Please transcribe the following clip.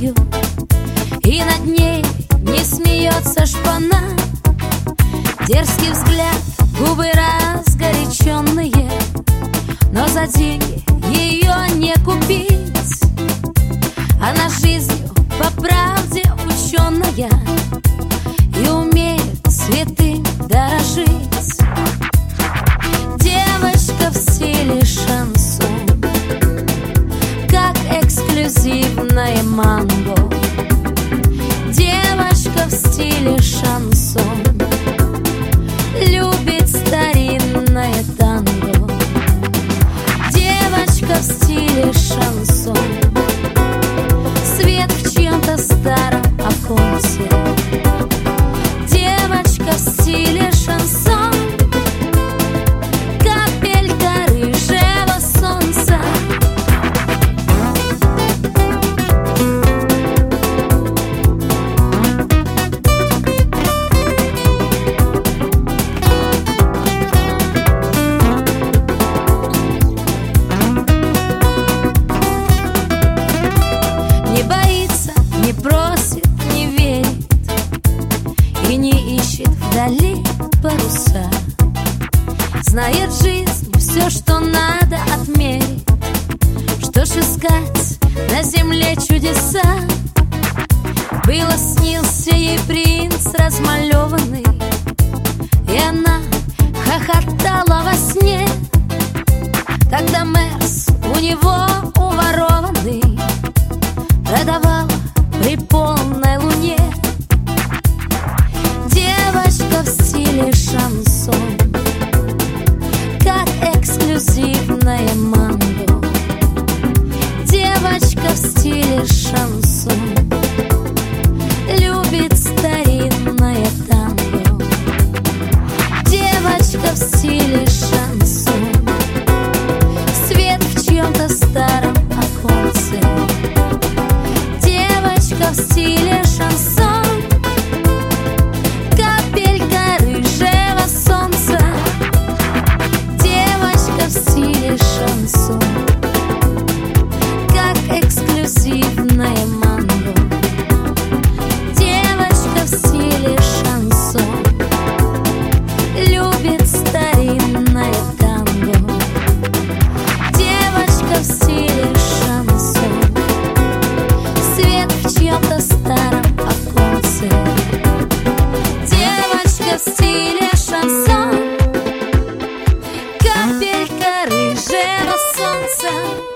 ладонью, и над ней не смеется шпана. Дерзкий взгляд, губы разгоряченные, но за деньги ее не купить. Она жизнью по правде ученая и умеет святым дорожить. Девочка в стиле шансон, как эксклюзивное манго. Девочка в стиле шансон любит старинное танго. Девочка в стиле шансон, свет в чьем-то старом оконце. Девочка в стиле шансон, капелька рыжего солнца. Не боится, не просит, не верит и не ищет вдали паруса. Знает жизнь все, что надо отмерить. Что ж искать на земле чудеса? Было снился ей принц размалеванный, и она хохотала во сне, когда Мерс у него уворованный продавала при полной луне. Девочка в стиле шансон, как эксклюзивное манго. Девочка в стиле шансон любит старинное танго. Девочка в стиле шансон, свет в чьем-то старом оконце. Девочка в стиле шансон, капелька рыжего солнца. Девочка в стиле шансон, как эксклюзивное манго. Девочка в стиле шансон любит старинное танго. Девочка в стиле шансон, свет в чьем-то старом оконце. Девочка в стиле шансон, капелька рыжего солнца.